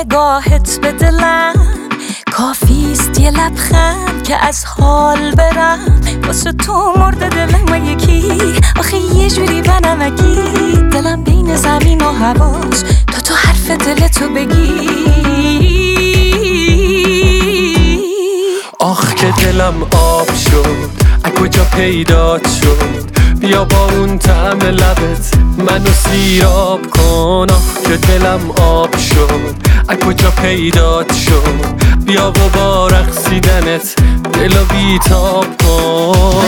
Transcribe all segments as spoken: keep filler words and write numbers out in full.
نگاهت به دلم کافیست یه لبخند که از حال برم. واسه تو مرده دلم یکی، آخه یه جوری بنمکی. دلم بین زمین و هواش، تو تو حرف دلتو بگی. آخ که دلم آب شد، از کجا پیدات شد؟ بیا با اون طعم لبت منو سیراب کن. آخ که دلم آب شد، از کجا پیدات شد؟ بیا و با رقصیدنت دلو بیتاب کن.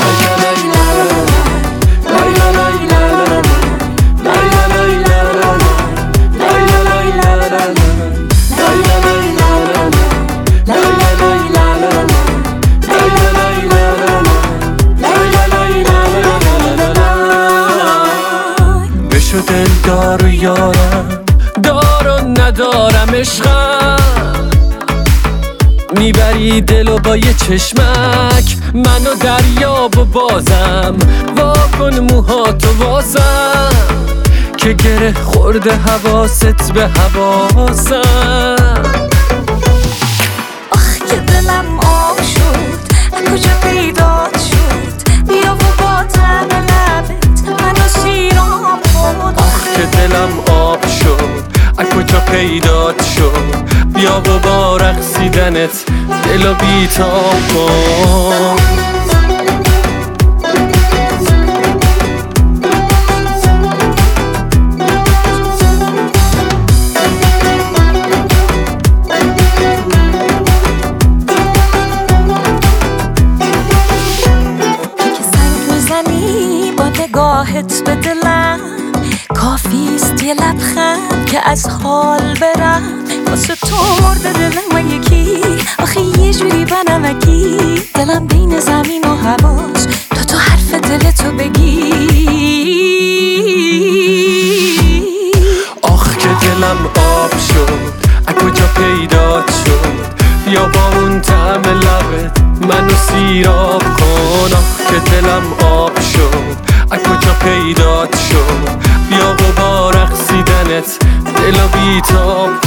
بشو دل دار و یارم، دار و ندارم عشقم. میبری دلو با یه چشمک، منو دریاب و بازم واکن موهاتو واسم که گره خورده حواست به حواسم. آخ که دلم آب شد، از کجا پیدات شد؟ بیا و با طعم لبت منو سیراب کن. آخ که دلم آب شد، از کجا پیدات شد؟ بیا و با رقصیدنت دلو بیتاب کن. نگاهت به دلم کافیست یه لبخند که از حال برم. واسه تو مرده دلم یکی، آخه یه جوری بنمکی. دلم بین زمین و هواش، تو تو حرف دلتو بگی. آخ که دلم آب شد، از کجا پیدات شد؟ بیا با اون طعم لبت منو سیراب کن. آخ که دلم آب شد، از کجا پیدات شد؟ بیا و با رقصیدنت دلو بیتاب